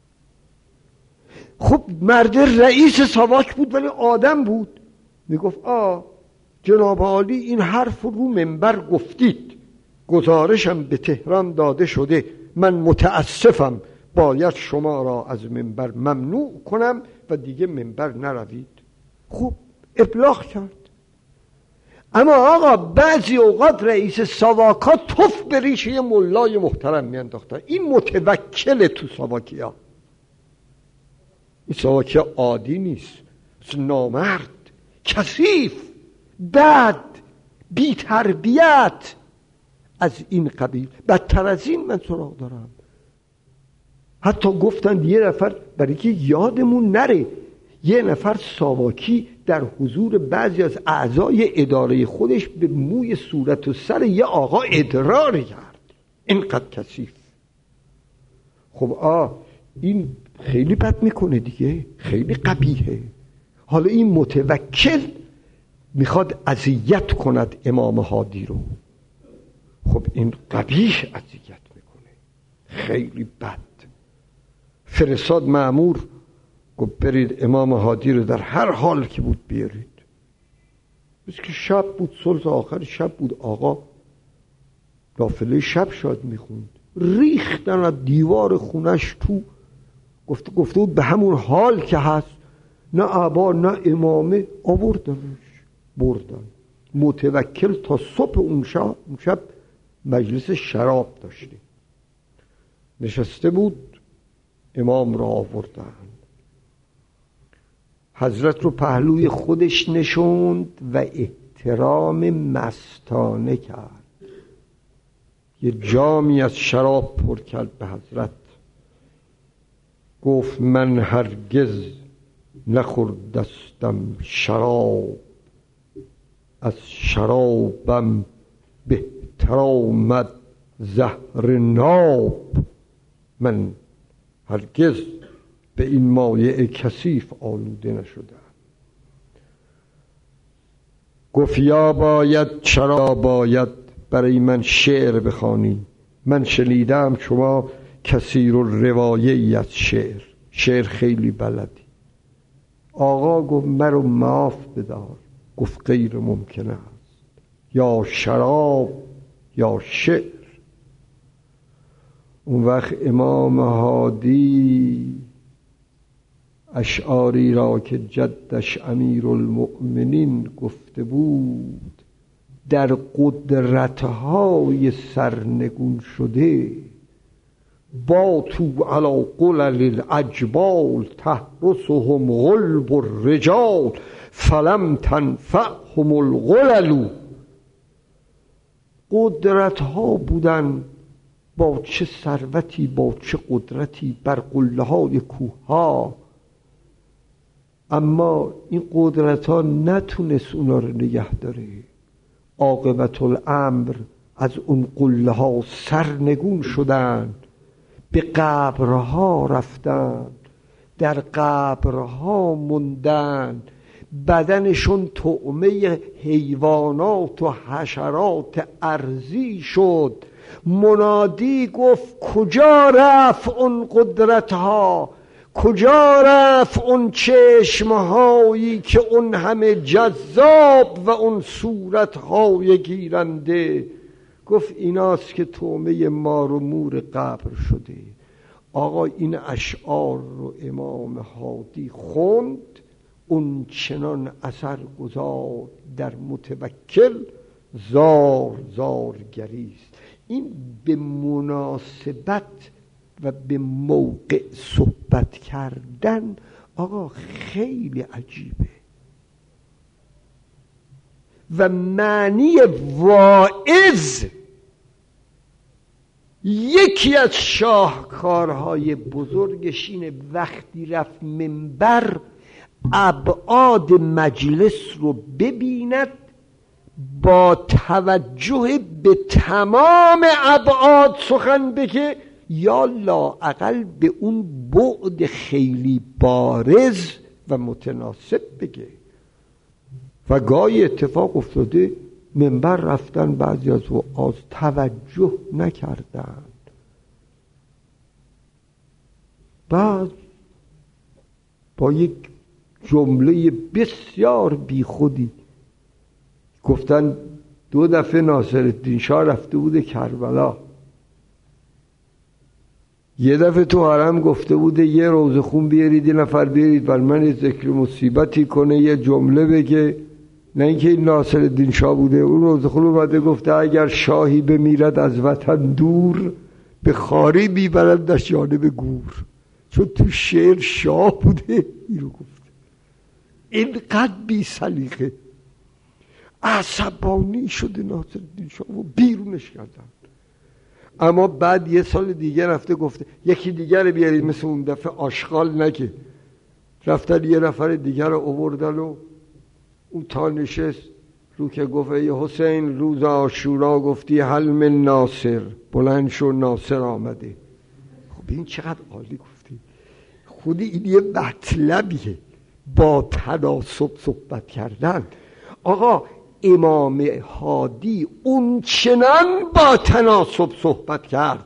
خب مرد رئیس ساواک بود ولی آدم بود. میگفت جناب عالی این حرف رو منبر گفتید، گزارشم به تهران داده شده، من متاسفم، باید شما را از منبر ممنوع کنم و دیگه منبر نروید. خب ابلاغ کرد. اما آقا بعضی اوقات رئیس ساواکا توف به ریشه ملای محترم میانداختن. این متوکل تو ساواکیا، این ساواکیا عادی نیست، نامرد، کثیف، بد، بی تربیت، از این قبیل. بدتر از این من سراغ دارم. حتی گفتن یه نفر، برای که یادمون نره، یه نفر ساواکی در حضور بعضی از اعضای اداره خودش به موی صورت و سر یه آقا ادرار کرد. اینقدر کثیف. خب این خیلی بد میکنه دیگه، خیلی قبیحه. حالا این متوکل میخواد اذیت کند امام هادی رو. خب این قبیح اذیت میکنه، خیلی بد. فرستاد مأمور، گفت برید امام هادی رو در هر حال که بود بیارید. بس که شب بود، ثلث آخر شب بود، آقا نافله شب شاد میخوند، ریختن از دیوار خونش تو. گفته بود به همون حال که هست، نه عبا نه امامه، آوردنش بردن. متوکل تا صبح اون شب مجلس شراب داشته نشسته بود، امام را آوردن، حضرت رو پهلوی خودش نشوند و احترام مستانه کرد. یه جامی از شراب پر کرد به حضرت، گفت من هرگز نخوردستم شراب، از شرابم بهتر آمد زهر ناب. من هرگز به این مایع کثیف آلوده نشدم. گفت یا باید برای من شعر بخوانی. من شنیدم شما کثیر الروایه‌ای از شعر خیلی بلدی. آقا گفت مرا معاف بدار. گفت غیر ممکن است، یا شراب یا شعر. اون وقت امام هادی اشعاری را که جدش امیرالمؤمنین گفته بود، در قدرتهای سرنگون شده، با تو علی قلل العجبال تحرسهم غلب الرجال فلم تنفعهم الغلل. قدرت ها بودن با چه ثروتی، با چه قدرتی بر قله های کوه ها، اما این قدرت ها نتونست اونا رو نگه داره. عاقبت الامر از اون قله ها سرنگون شدن، به قبرها رفتن، در قبرها موندن، بدنشون طعمه حیوانات و حشرات ارضی شد. منادی گفت کجا رفت اون قدرت ها؟ کجا رفت اون چشمهایی که اون همه جذاب و اون صورتهای گیرنده؟ گفت ایناست که طعمه مار و مور قبر شده. آقا این اشعار رو امام هادی خوند، اون چنان اثر گذار در متوکل زار زار گریست. این به مناسبت و به موقع صحبت کردن آقا خیلی عجیبه و معنی واعظ یکی از شاهکارهای بزرگش اینه وقتی رفت منبر ابعاد مجلس رو ببیند، با توجه به تمام ابعاد سخن بگه یا لااقل به اون بعد خیلی بارز و متناسب بگه. و گاهی اتفاق افتاده منبر رفتن بعضی از وعاظ توجه نکردن، بعد با یک جمله بسیار بیخودی گفتن 2 دفعه ناصرالدین شاه رفته بوده کربلا، 1 دفعه تو حرم گفته بوده یه روزه خون بیارید، 1 نفر بیارید بر من ذکر مصیبتی کنه، یه جمله بگه. نه اینکه این ناصرالدین شاه بوده، اون روزه خون اومده گفته اگر شاهی بمیرد از وطن دور، به خواری میبرندش جانب گور. چون تو شعر شاه بوده اینو گفته. اینقدر بی سلیقه عصبانی شده ناصرالدین شاه و بیرونش کردن. اما بعد 1 سال دیگه رفته گفته یکی دیگر رو بیارید، مثل اون دفعه آشغال نگه. رفتن 1 نفر دیگر رو آوردن و اون تا نشست رو که گفت ای حسین روز عاشورا گفتی حل من ناصر، بلند شو ناصر آمده. خب این چقدر عالی گفتی. خودی این یه مطلبیه با تناسب صحبت کردن. آقا امام هادی اون چنان با تناسب صحبت کرد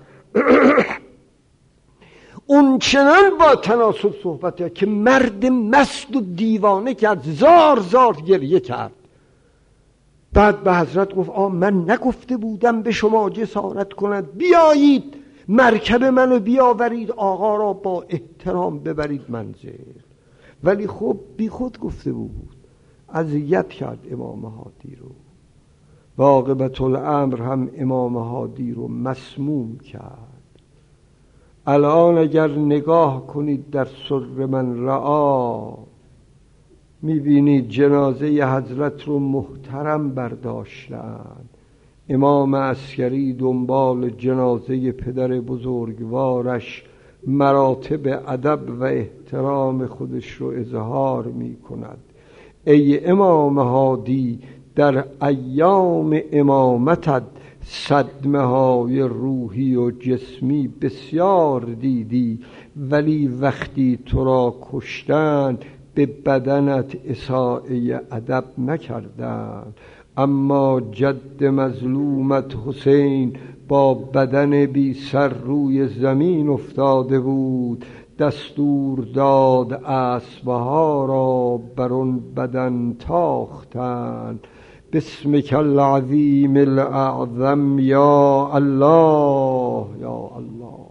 اون چنان با تناسب صحبت کرد که مرد مست و دیوانه کرد، زار زار گریه کرد. بعد به حضرت گفت من نگفته بودم به شما جسارت کند؟ بیایید مرکب منو بیاورید، آقا را با احترام ببرید منزل. ولی خب بی خود گفته بود، اذیت کرد امام هادی رو و عاقبت الامر هم امام هادی رو مسموم کرد. الان اگر نگاه کنید در سر من رعا، میبینید جنازه حضرت رو محترم برداشتن. امام عسکری دنبال جنازه پدر بزرگوارش مراتب ادب و احترام خودش رو اظهار میکند. ای امام هادی، در ایام امامتت صدمه های روحی و جسمی بسیار دیدی، ولی وقتی تو را کشتن به بدنت اساءه ادب نکردن. اما جد مظلومت حسین با بدن بی سر روی زمین افتاده بود، دستور داد اسبها را بر اون بدن تاختند. بسمک العظیم الاعظم یا الله یا الله.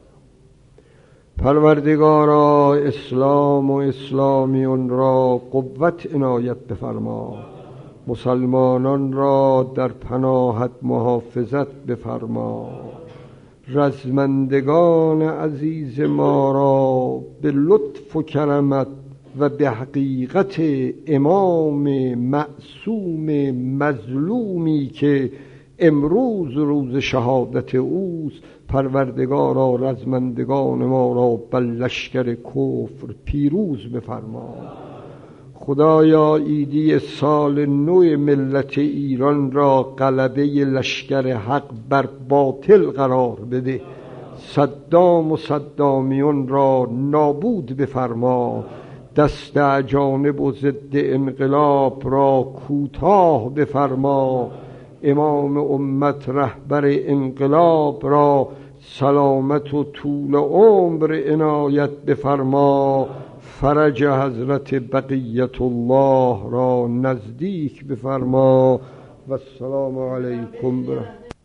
پروردگارا اسلام و اسلامیون را قوت عنایت بفرما، مسلمانان را در پناهت محافظت بفرما، رزمندگان عزیز ما را به لطف و کرمت و به حقیقت امام معصوم مظلومی که امروز روز شهادت اوست. پروردگارا رزمندگان ما را بر لشکر کفر پیروز بفرما. خدایا عیدی سال نو ملت ایران را غلبه لشکر حق بر باطل قرار بده. صدام و صدامیون را نابود بفرما. دست اجانب و ضد انقلاب را کوتاه بفرما. امام امت رهبر انقلاب را سلامت و طول عمر عنایت بفرما. فرج حضرت بقیت الله را نزدیک بفرما. و السلام علیکم.